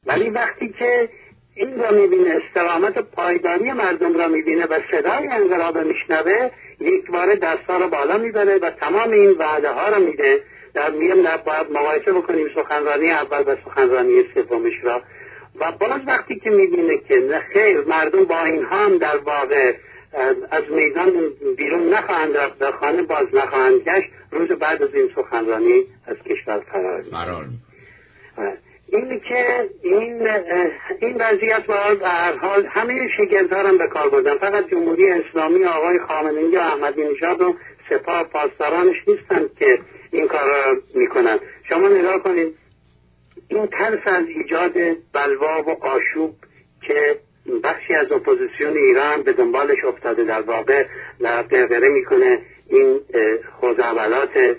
ولی وقتی که این را میبینه، استقامت پایداری مردم را میبینه و صدای انقلاب میشنوه، یک بار دستا رو بالا میبره و تمام این وعده ها رو میده. در میان باید مقایسه بکنیم سخنرانی اول و سخنرانی سومش را، و باز وقتی که میبینه که خیر مردم با این هم در واقع از میدان بیرون نخواهند رفت، در خانه باز نخواهند گشت، روز بعد از این سخنرانی از کشور فرار میکنه. این که این وضعیت باید به هر حال همه شگردها هم به کار بردن. فقط جمهوری اسلامی آقای خامنه‌ای و احمدی نژاد و سپاه پاسدارانش نیستند که این کار را میکنن. شما نگاه کنید، این ترس از ایجاد بلوا و آشوب که بخشی از اپوزیسیون ایران به دنبالش افتاده، در واقع غرغره میکنه این خزعبلات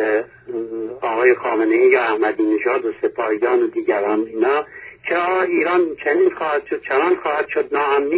آقای خامنه‌ای یا احمدی نژاد و سپاهیان و دیگران، اینا که ایران چنین خواهد شد، چنان خواهد شد، ناامنی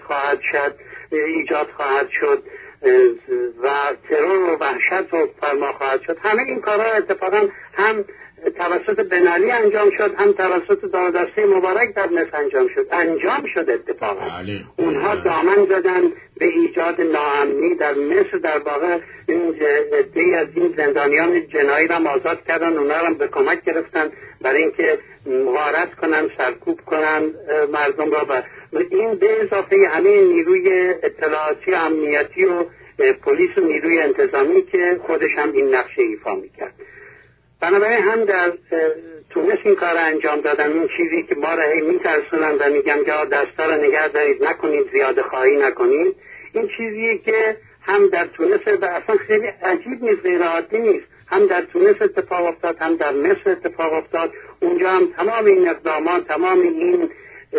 ایجاد خواهد شد و ترور و وحشت و فرما خواهد شد. همه این کارها اتفاقا هم توسط بن علی انجام شد، هم توسط دارودسته مبارک در مصر انجام شد اتفاقا. اونها دامن زدن به ایجاد ناامنی در مصر. در واقع این عده‌ای از این زندانیان جنایی را آزاد کردن، اونها را به کمک گرفتن برای اینکه غارت کنن، سرکوب کنن مردم را. و این به اضافه همه نیروی اطلاعاتی امنیتی و پلیس و نیروی انتظامی که خودش هم این نقشه ایفا میکرد. بنابراین هم در تونس این کار انجام دادن. این چیزی که ما را میترسونن و میگن که دستا را نگه دارید، نکنید، زیاده خواهی نکنید، این چیزیه که هم در تونس و اصلا خیلی عجیب نیست، غیر عادی نیست، هم در تونس اتفاق افتاد، هم در مصر اتفاق افتاد. اونجا هم تمام این اقدامات، تمام این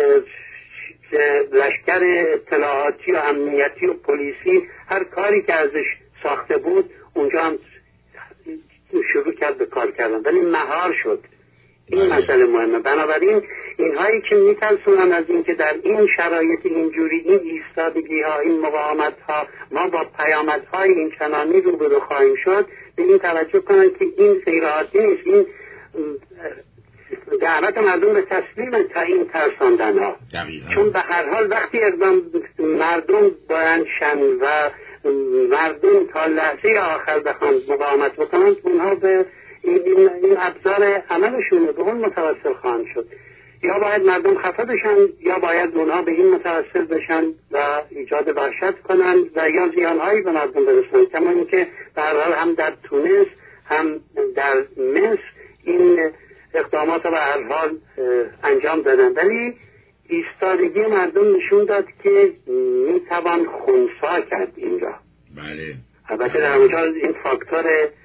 لشکر اطلاعاتی و امنیتی و پلیسی، هر کاری که ازش ساخته بود اونجا هم شروع کرد به کار کردن، ولی مهار شد. این مسئله مهمه. بنابراین اینهایی که میترسونن از این که در این شرایط اینجوری، این ایستادگی ها، این مقاومت ها، ما با پیامدهای این چنانی روبرو خواهیم شد، به این توجه کنن که این غیر عادی نیست. این دعوت مردم به تسلیم تا این ترساندن ها. چون به هر حال وقتی اقدام مردم باید شن و مردم تا لحظه آخر بخوان مقاومت بکنند، اونها به این ابزار عملشونه به اون متوسل خواهند شد. یا باید مردم خفه بشن، یا باید اونها به این متوسل بشن و ایجاد وحشت کنند و یا زیانهایی به مردم برسونند. کما اینکه به هر حال هم در تونس هم در مصر این اقدامات به هر حال انجام دادن، ولی ایستادگی مردم نشون داد که میتوان خنثی کرد این را. بله. البته در اونجا این فاکتور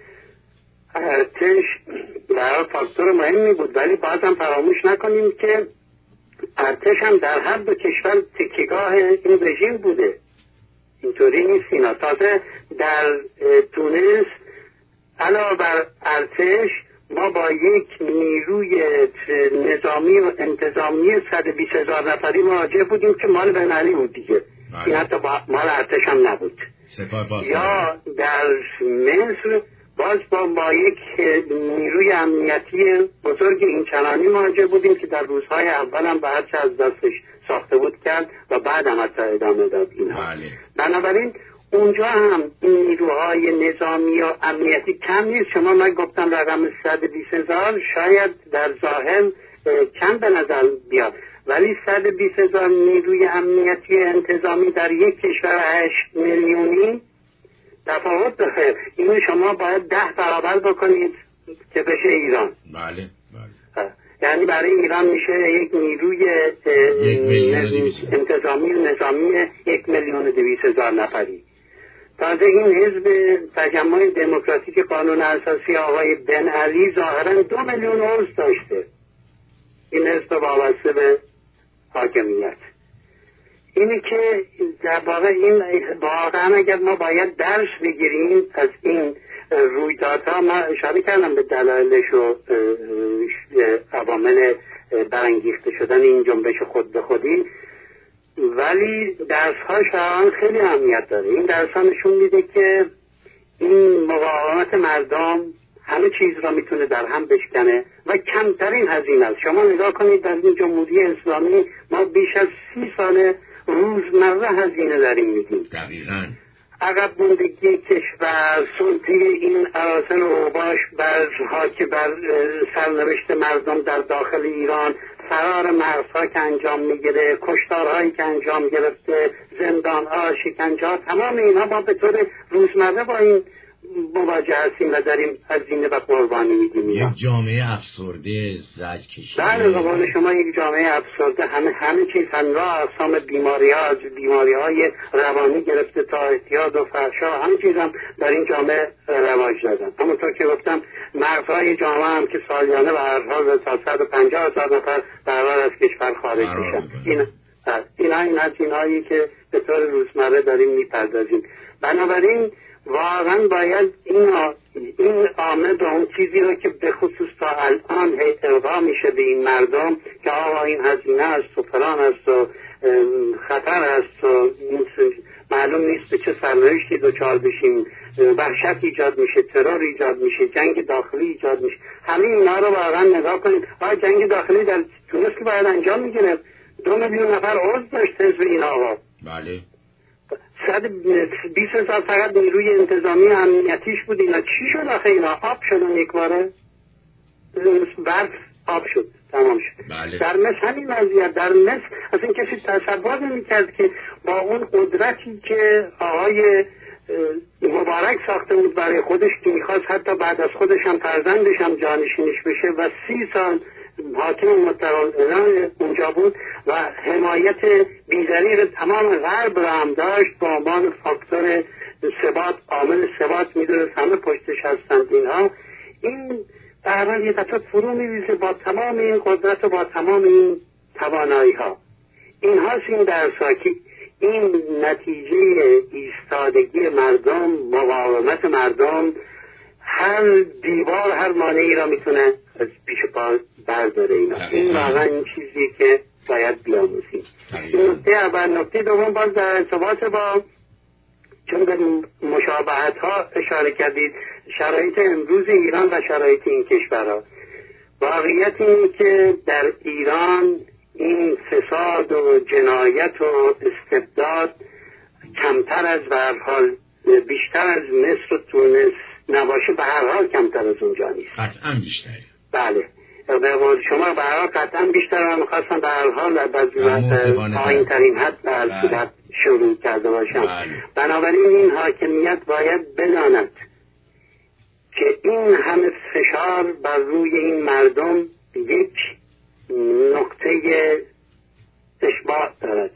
ارتش برای فاکتور مهمی بود، ولی بازم فراموش نکنیم که ارتش هم در هر دو کشور تکیهگاه این رژیم بوده. اینطوری نیست. اینا تازه در تونس علاوه بر ارتش ما با یک نیروی نظامی و انتظامی 120,000 نفری مواجه بودیم که مال بن علی بود دیگه. این حتی مال ارتش هم نبود. یا در مصر باز با یک نیروی امنیتی بزرگ این چنانی مواجه بودیم که در روزهای اول هم به هرچه از دستش ساخته بود کرد و بعد هم حتی ادامه داد اینها. بنابراین اونجا هم این نیروهای نظامی و امنیتی کم نیست. شما من گفتم رقم 120,000 شاید در ظاهر کم به نظر بیاد، ولی 120,000 نیروی امنیتی انتظامی در یک کشور 8 میلیونی تفاوت داره. اینو شما باید 10 برابر بکنید که بشه ایران. بله. یعنی برای ایران میشه یک نیروی انتظامی و نظامی 1,200,000 نفری. تازه این حزب تجمع دموکراتیک قانون اساسی آقای بن علی ظاهرا 2 میلیون عضو داشته. این حزب وابسته به حاکمیت. اینی که در واقع این واقعا اگر ما باید درس بگیریم از این رویدادها، ما اشاره کردم به دلایلش و عوامل برانگیخته شدن این جنبش خود به خودی، ولی درس‌هاش واقعا خیلی اهمیت داره. این درس‌ها نشون میده که این مقاومت مردم همه چیز را میتونه در هم بشکنه و کمترین هزینه است. شما نگاه کنید در این جمهوری اسلامی ما بیش از 30 سال روزمره هزینه داریم میدیم. دقیقاً عقب موندگی کشور، سلطه این اراذل و اوباش بر سرنوشت مردم در داخل ایران، فرار مرزها که انجام میگیره، کشتارهایی که انجام گرفته، زندانها، شکنجه‌ها، تمام اینها ما به طور روزمره با این مواجه هستیم و داریم هزینه و قربانی میدیم. یک جامعه افسرده، زج کشیده. بله، قبول شما، یک جامعه افسرده، همه چیز، انواع اقسام بیماری‌ها، از بیماری‌های روانی گرفته تا اعتیاد و فحشا، همه چیز هم در این جامعه رواج دادن. همونطور که گفتم مرزهای جامعه هم که سالیانه به هر حال تا 150,000 نفر برابر از کشور خارج میشن. این هزینه‌هایی که به طور روزمره داریم میپردازیم. بنابراین واقعا باید این عامه به اون چیزی رو که به خصوص تا الان القا میشه به این مردم که آقا این هزینه است و فلان است و خطر است و معلوم نیست به چه سرنوشتی دچار بشیم، وحشت ایجاد میشه، ترور ایجاد میشه، جنگ داخلی ایجاد میشه، همه اینا رو واقعا نگاه کنید. جنگ داخلی در تونس که باید انجام میگیره، 2 میلیون نفر عضو داشت حزب این آقا. بله 120,000 فقط نیروی انتظامی امنیتیش بود. اینا چی شد آخه؟ اینا آب شدن یک باره، برف آب شد، تمام شد. بله. در مصر همین وضعیت. در مصر اصلا کسی تصور نمی‌کرد که با اون قدرتی که آقای مبارک ساخته بود برای خودش که می‌خواست حتی بعد از خودش هم فرزندش هم جانشینش بشه و 30 سال حاکم متعال اونجا بود و حمایت بی‌ضریر تمام غرب را هم داشت با عنوان فاکتور ثبات، عامل ثبات می‌دونست همه پشتش هستند. این در حال یه دفعه فرو می‌ریزه با تمام این قدرت و با تمام این توانایی‌ها. این درسا که این نتیجه ایستادگی مردم، مقاومت مردم، هر دیوار، هر مانعی را میتونه از پیش پا برداره. این واقعا این چیزی که باید بیاموزیم. نکته اول. نکته دوم، باز در ارتباط با، چون به مشابهت ها اشاره کردید، شرایط امروز ایران و شرایط این کشورها، واقعیت این که در ایران این فساد و جنایت و استبداد کمتر از به هر حال، بیشتر از مصر و تونس نباشه، به هر حال کمتر از اونجا نیست. قطعا بیشتری. بله، به قول شما به هر حال قطعا بیشتر. من می‌خواستم به هر حال از پایین ترین حد به شروع کرده باشم. بنابراین این حاکمیت باید بداند که این همه فشار بر روی این مردم یک نقطه اشباع دارد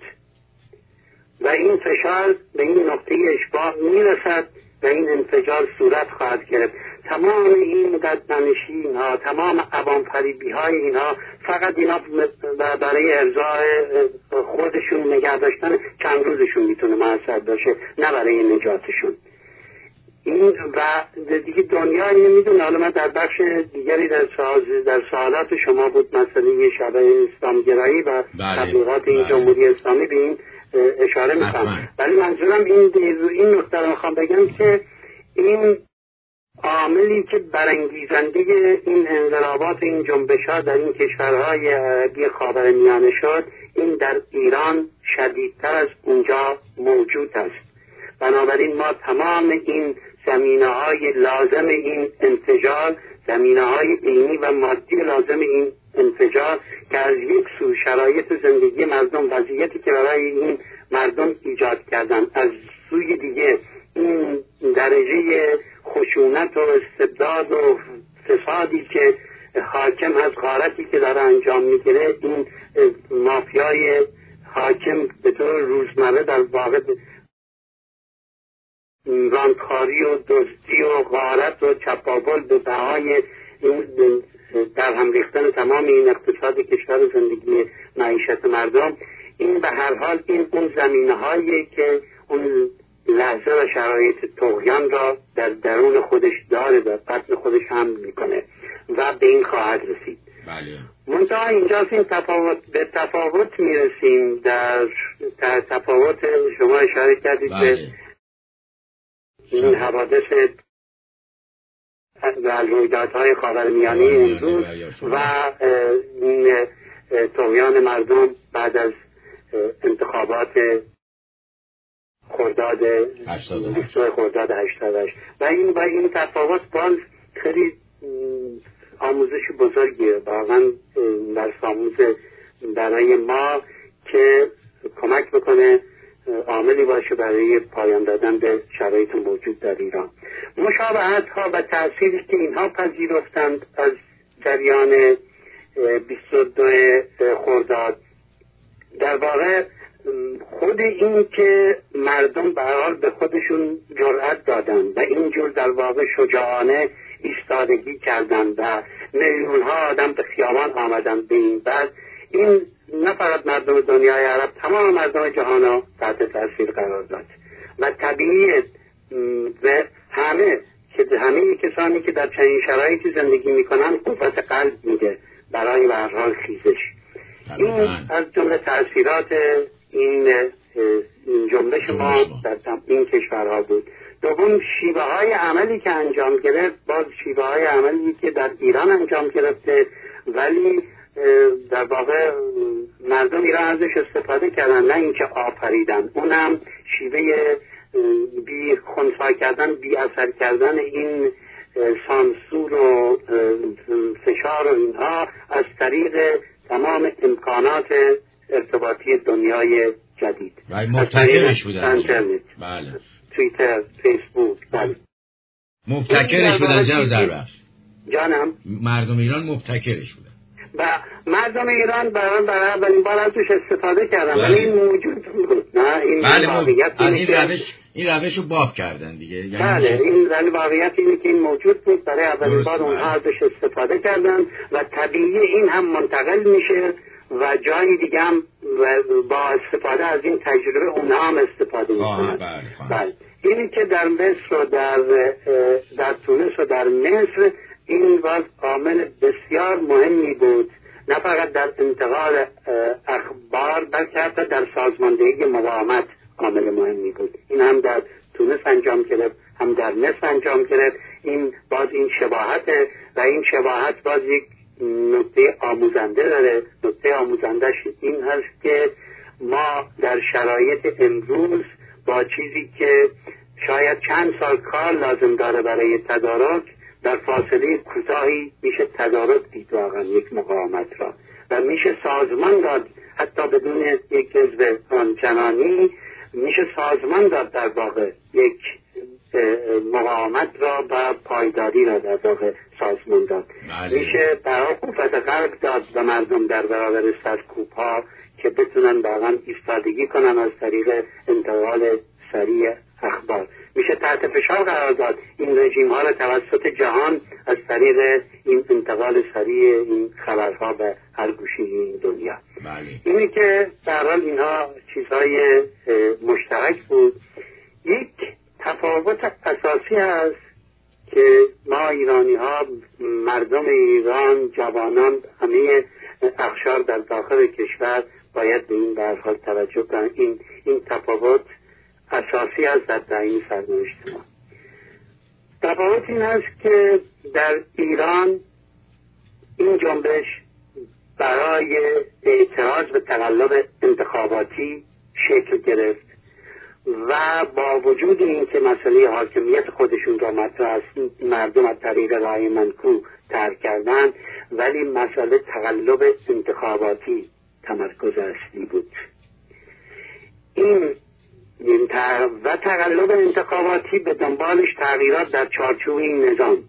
و این فشار به این نقطه اشباع میرسد و این انفجار صورت خواهد گرفت. تمام این قدمنشین ها، تمام عوام فریبی های اینها، فقط اینا برای ارضای خودشون، نگه داشتن چند روزشون میتونه موثر باشه، نه برای نجاتشون. این و دیگه دنیا اینو میدونه. حالا من در بخش دیگری در سوالات شما بود مسئله شبه اسلامگرایی و تبلیغات این جمهوری اسلامی به این اشاره میکنم، ولی منظورم این نکته رو میخوام بگم که این عاملی که برانگیزنده این انقلابات، این جنبش‌ها در این کشورهای عربی خاورمیانه شد، این در ایران شدیدتر از اونجا موجود است. بنابراین ما تمام این زمینه‌های لازم این انفجار، زمینه‌های دینی و مادی لازم این انفجار که از یک سو شرایط زندگی مردم، وضعیتی که برای این مردم ایجاد کردن، از سوی دیگه این درجه خشونت و استبداد و فسادی که حاکم از غارتی که داره انجام میگیره، این مافیای حاکم به طور روزمره در واقع رانتخاری و دزدی و غارت و چپاول به بهای در هم ریختن تمام این اقتصاد کشور و زندگی معیشت مردم، این به هر حال این اون زمینه هایی که اون لحظه و شرایط طغیان را در درون خودش داره، در بطن خودش هم میکنه و به این خواهد رسید. بله. منتها اینجاست این به تفاوت میرسیم. در تفاوت شما اشاره کردید به این حوادث و رویدادهای خاورمیانه امروز و این طغیان مردم بعد از انتخابات خرداد 88 و این تفاوت باز خیلی آموزش بزرگیه، واقعا درس آموز برای ما که کمک بکنه، عاملی باشه برای پایان دادن به شرایط موجود در ایران. مشابهت ها و تأثیری که اینها پذیرفتند از جریان 22 خرداد، در واقع خود این که مردم به هر حال به خودشون جرأت دادن و اینجور در واقع شجاعانه ایستادگی کردن و میلیون ها آدم به خیابان آمدن به این بعد، این نه فقط مردم دنیای عرب، تمام مردم جهان ها تحت تاثیر قرار داد و طبیعی و همه کسانی که در چنین شرایطی زندگی میکنن قوت قلب میده برای به هر حال خیزش. این از جمله تاثیرات این جنبش ما در این کشورها بود. دوم، شیوه های عملی که انجام گرفت، باز شیوه های عملی که در ایران انجام گرفته ولی در واقع مردم ایران ازش استفاده کردن، نه اینکه آفریدن. اونم شیوه بی خنثی کردن، بی اثر کردن این سانسور و فشار و اینها از طریق تمام امکانات ارتباطی دنیای جدید، مبتکرش بودن. اینترنت، بله، توییتر، فیسبوک، بله، مبتکرش بودن. جانم، مردم ایران مبتکرش بودن و مردم ایران برای اولین بار ازش استفاده کردن، ولی این موجود بود. نه این واقعیت این روش رو باب کردن دیگه. یعنی بله، این واقعیت اینه که این موجود بود، برای اولین بار اونها ازش استفاده کردن و طبیعی این هم منتقل میشه و جای دیگه هم با استفاده از این تجربه اونها هم استفاده میکنن. بله، اینی که در مصر و در تونس و در مصر این باز عامل بسیار مهمی بود، نه فقط در انتقال اخبار بلکه حتی در سازماندهی مقاومت عامل مهمی بود. این هم در تونس انجام گرفت، هم در مصر انجام گرفت. این باز این شباهت و این شباهت باز یک نکته آموزنده داره. نکته آموزندهش این هست که ما در شرایط امروز با چیزی که شاید چند سال کار لازم داره برای تدارک، در فاصله کوتاهی میشه تدارک دید واقعا یک مقاومت را و میشه سازمان داد، حتی بدون یک جزو آنچنانی میشه سازمان داد در واقع یک مقاومت را و پایداری را در واقع سازمان داد. میشه برای قوت قلب داد و مردم در برابر سرکوب ها که بتونن واقعا ایستادگی کنن از طریق انتقال سریع اخبار. میشه تحت فشار قرار داد این رژیم ها را توسط جهان از طریق این انتقال سریع این خبرها به هر گوشه این دنیا. اینی که در حال اینها چیزهای مشترک بود. یک تفاوت اساسی هست که ما ایرانی ها، مردم ایران، جوانان، همه اقشار در داخل کشور باید به این در حال توجه کنند. این تفاوت اساسی است در تعیین سرنوشت ما. تفاوت این است که در ایران این جنبش برای اعتراض به تقلب انتخاباتی شکل گرفت و با وجود این که مسئله حاکمیت خودشون را مطرح است، مردم از طریق رای منکو ترک کردن، ولی مسئله تقلب انتخاباتی تمرکز اصلی بود. این و تقلب انتخاباتی به دنبالش تغییرات در چارچوب این نظام،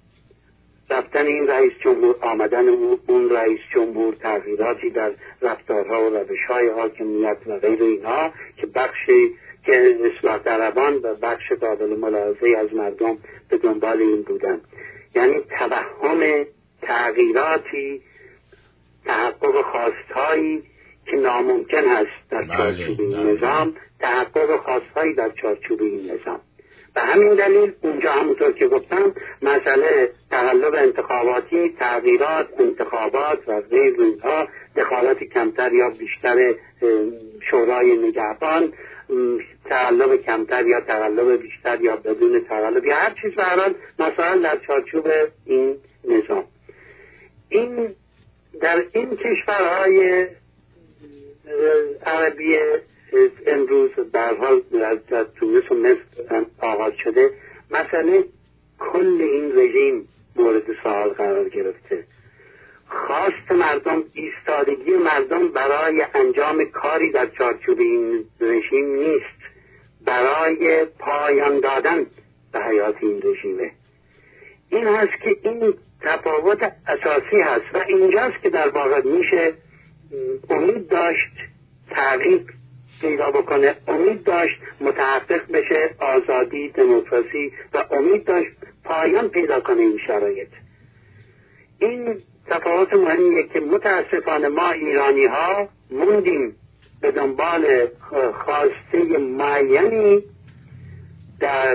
رفتن این رئیس جمهور، آمدن اون رئیس جمهور، تغییراتی در رفتارها و روش‌های حاکمیت و غیر اینها که بخشی که اصلاح طلبان و بخش قابل ملاحظه از مردم به دنبال این بودن. یعنی توهم تغییراتی، تحقق خواستهایی که ناممکن هست در چارچوب این نظام، تحقق خواستهایی در چارچوب این نظام. به همین دلیل اونجا همونطور که گفتم مسئله تقلب انتخاباتی، تغییرات، انتخابات و غیر اینها، دخالت کمتر یا بیشتر شورای نگهبان تقلب کمتر یا تقلب بیشتر یا بدون تقلب یا هر چیز به هر حال مثلا در چارچوب این نظام. این در این کشورهای عربی امروز در حال در تونس و مصر آغاز شده، مسئله کل این رژیم مورد سوال قرار گرفته. خواست مردم، ایستادگی مردم برای انجام کاری در چارچوب این رژیم نیست، برای پایان دادن به حیات این رژیمه. این هست که این تفاوت اساسی هست و اینجاست که در واقع میشه امید داشت تغییر پیدا بکنه، امید داشت متحقق بشه آزادی، دموکراسی و امید داشت پایان پیدا کنه این شرایط. این تفاوت مهمیه که متاسفانه ما ایرانی ها موندیم به دنبال خواسته معینی در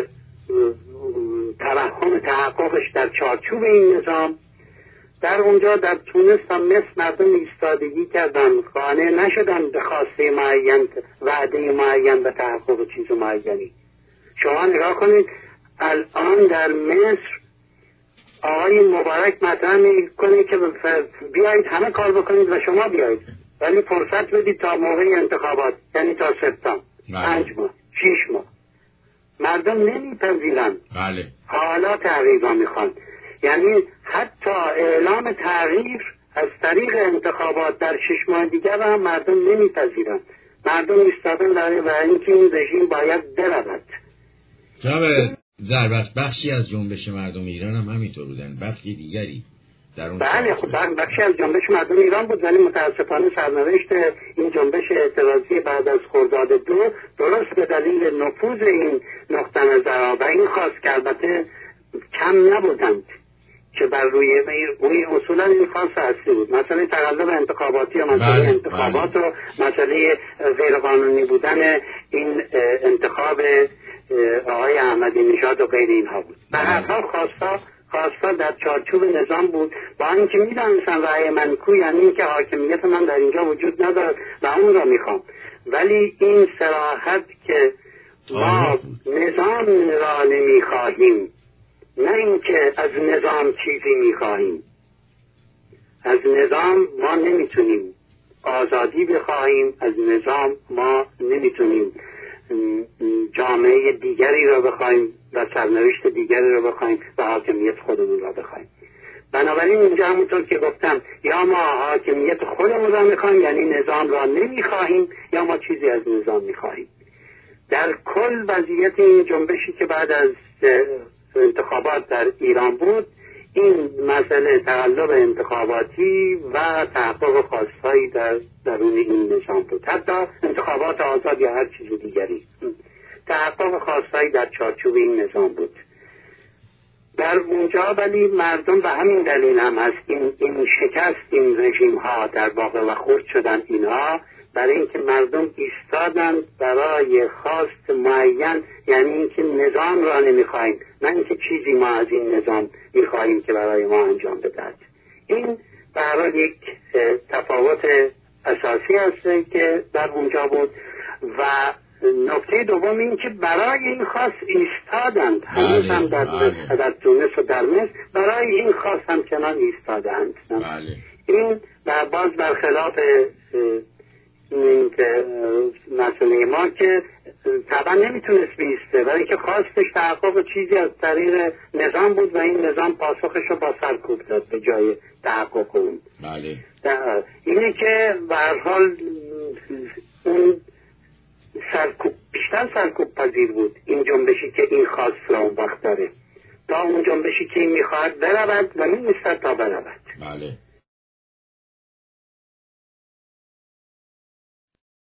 توهم تحققش در چارچوب این نظام. در اونجا در تونس و مصر مردم ایستادگی کردن، قانع نشدن به خواسته معین، وعده معین به تحقق چیز معینی. شما نگاه کنید الان در مصر آقای مبارک مطرح میکنه که بیایید همه کار بکنید و شما بیایید، ولی فرصت بدید تا موقع انتخابات، یعنی تا سپتامبر 5 ماه 6 ماه. مردم نمیپذیرن. بله. حالا تغییر را میخوان، یعنی حتی اعلام تغییر از طریق انتخابات در 6 ماه دیگر هم مردم نمیپذیرن. مردم ایستادن برای اینکه این رژیم باید برود. جناب زربخش، بخشی از جنبش مردم ایران هم همینطور بودن، بخشی دیگری در اون بله خب بخشی از جنبش مردم ایران بود، ولی متاسفانه سرنوشت این جنبش اعتراضی بعد از خرداد 2 درست به دلیل نفوذ این نقطه نظرها و این خواست که البته کم نبودند که بر روی اصولا این خاص اصلی بود، مسئله تقلب انتخاباتی و مسئله انتخابات و مسئله غیرقانونی بودن این انتخاب آقای احمدی نژاد و غیر اینها بود. به هر حال خواستا در چارچوب نظام بود، با اینکه میدانستن رأی من کو، یعنی اینکه حاکمیت من در اینجا وجود ندارد و اون را میخوام، ولی این صراحت که ما نظام را نمیخواهیم، نه اینکه از نظام چیزی میخواهیم. از نظام ما نمیتونیم آزادی بخواهیم، از نظام ما نمیتونیم جامعه دیگری را بخواهیم و سرنوشت دیگری را بخواهیم و حاکمیت خودمون را بخواهیم. بنابراین اینجا همونطور که گفتم، یا ما حاکمیت خودمون را میخواهیم، یعنی نظام را نمیخواهیم، یا ما چیزی از نظام میخواهیم. در کل وضعیت این جنبشی که بعد از انتخابات در ایران بود، این مسئله تقلب انتخاباتی و تحقق خواستهایی در درون این نظام بود، حتی انتخابات آزاد یا هر چیز دیگری، تحقق خواستهایی در چارچوب این نظام بود. در اونجا ولی مردم به همین دلیل هم هست این شکست این رژیم ها در واقع و خرد شدن اینها، برای اینکه مردم ایستادند برای خواست معین، یعنی اینکه نظام را نمیخواهیم، نه اینکه چیزی ما از این نظام میخواهیم که برای ما انجام بدهد. این برای یک تفاوت اساسی هست که در اونجا بود. و نکته دوم این که برای این خواست ایستادند، هنوز هم در تونس و در مصر برای این خواست همچنان ایستادند. این باز برخلاف این که مسئله ما که طبعا نمیتونست بیسته، ولی که خواستش تحقق چیزی از طریق نظام بود و این نظام پاسخش رو با سرکوب داد به جای تحقق اون. بله. اینه که به هر حال اون بیشتر سرکوب پذیر بود این جنبشی که این خواست را اون وقت داره، تا اون جنبشی که این میخواهد برود و نمیستد تا برود. بله.